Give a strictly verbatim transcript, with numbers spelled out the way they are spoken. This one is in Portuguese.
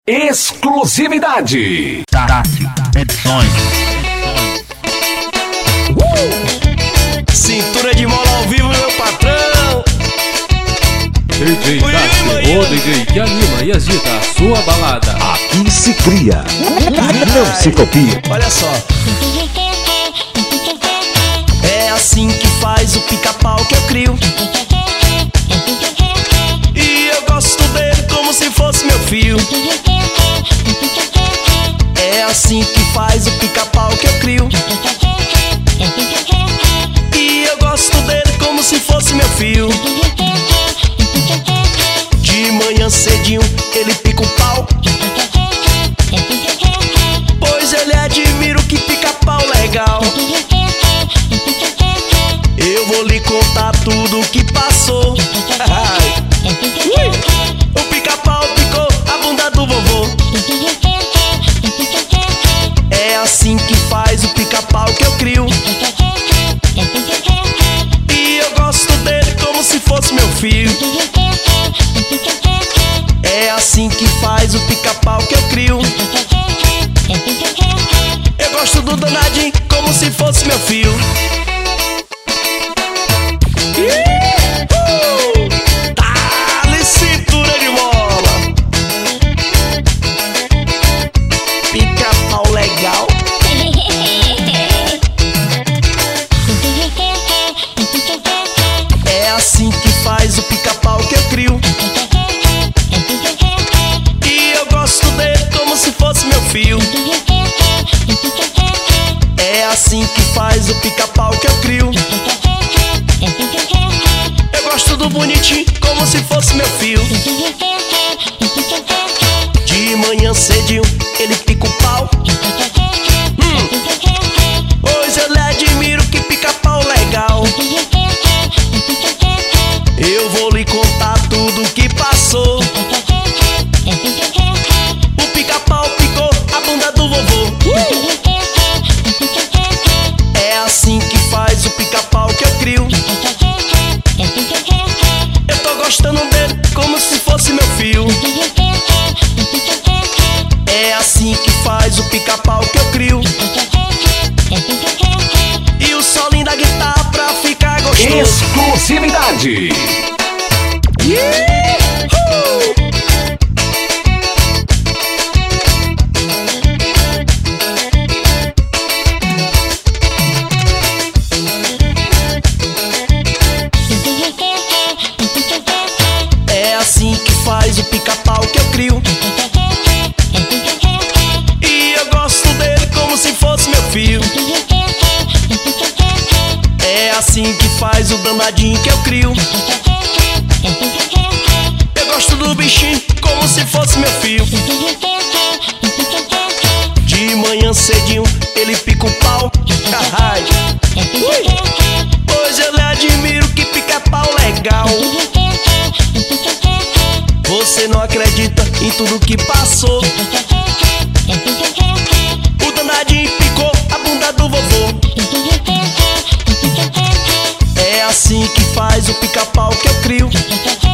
Exclusividade. Tássio Edições. Uh! Cintura de mola ao vivo, meu patrão. D J Tássio, o D J que anima e agita a sua balada. Aqui se cria, não se copia. Olha só. É assim que faz o pica-pau que eu crio. E eu gosto dele como se fosse meu filho. É assim que faz o pica-pau que eu crio. E eu gosto dele como se fosse meu filho. De manhã cedinho ele pica o pau, pois ele admira o que pica-pau legal. Eu vou lhe contar tudo o que passou. O pica-pau picou a bunda do vovô. É assim que faz o pica-pau que eu crio. E eu gosto dele como se fosse meu filho. É assim que faz o pica-pau que eu crio. Eu gosto do danadinho como se fosse meu filho. Uh! Dá-lhe cintura de mola. Pica-pau legal. É assim que faz o pica-pau que eu crio. E eu gosto dele como se fosse meu filho. É assim que faz o pica-pau que eu crio. Eu gosto do bonitinho como se fosse meu filho. De manhã cedinho ele pica o pau, hum, pois eu lhe admiro que pica-pau legal. Eu vou lhe contar tudo o que passou. O pica-pau picou a bunda do vovô. uh! É assim que faz o pica-pau que eu crio. Eu tô gostando dele como se fosse meu filho. É assim que faz o pica-pau que eu crio. E o solinho da guitarra pra ficar gostoso. Exclusividade. Uh! É assim que faz o pica-pau que eu crio. E eu gosto dele como se fosse meu filho. É assim que faz o danadinho que eu crio. Eu gosto do bichinho como se fosse meu filho. De manhã cedinho ele pica o pau, pois eu lhe admiro que pica-pau legal. Você não acredita em tudo que passou. O danadinho picou a bunda do vovô. É assim que faz o pica-pau que eu crio.